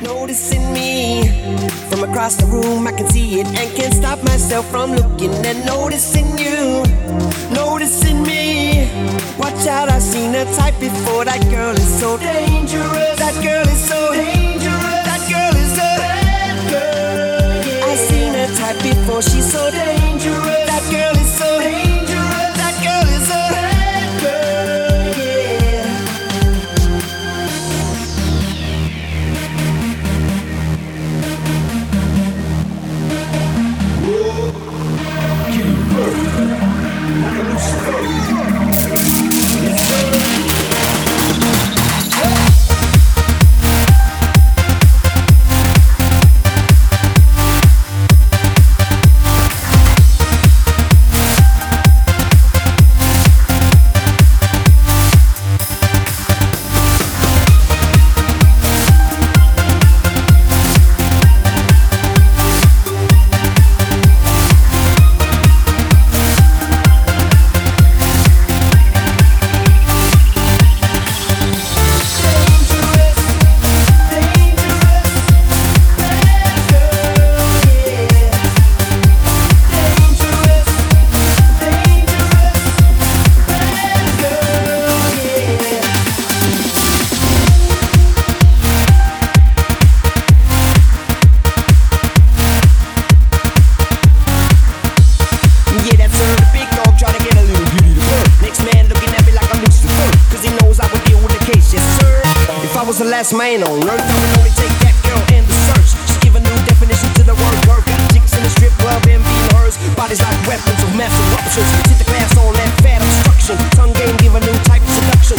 noticing me. From across the room I can see it and can't stop myself from looking and noticing you, noticing me. Watch out, I've seen her type before. That girl is so dangerous. That girl is so dangerous. That girl is a bad girl, yeah. I've seen her type before. She's so dangerous. That girl is so dangerous. That girl is a bad girl, yeah. The last man on earth, I would only take that girl in the search. She give a new definition to the word work. Got chicks in the strip club envying hers. Bodies like weapons of massive ruptures. Hit the glass on that fat obstruction. Tongue game give a new type of seduction.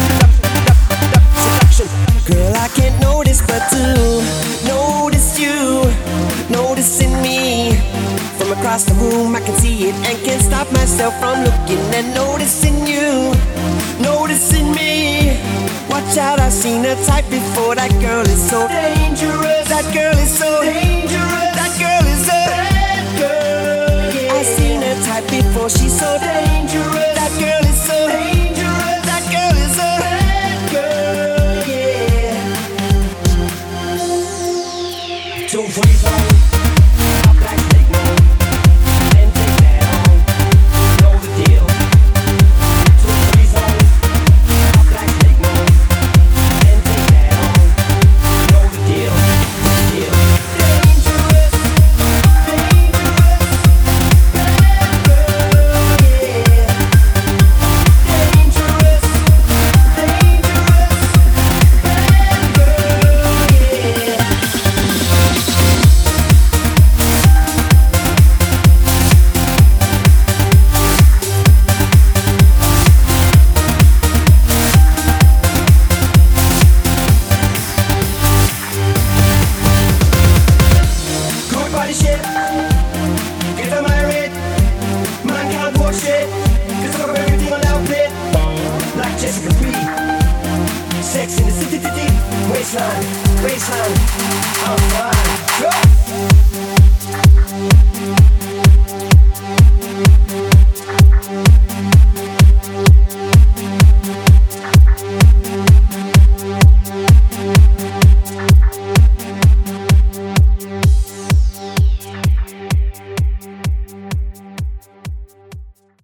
Seduction. Girl, I can't notice but to notice you, noticing me. From across the room I can see it and can't stop myself from looking and noticing you, noticing me. Watch out, I've seen her type before. That girl is so dangerous. That girl is so dangerous. That girl is a bad girl, yeah. I've seen her type before. She's so dangerous. That girl is so dangerous. That girl is a bad girl, yeah. 2:45. Black snake mode. And take that on. Know the deal. 2:45. Black snake mode. Sex in the city, waistline, I'm fine. Go!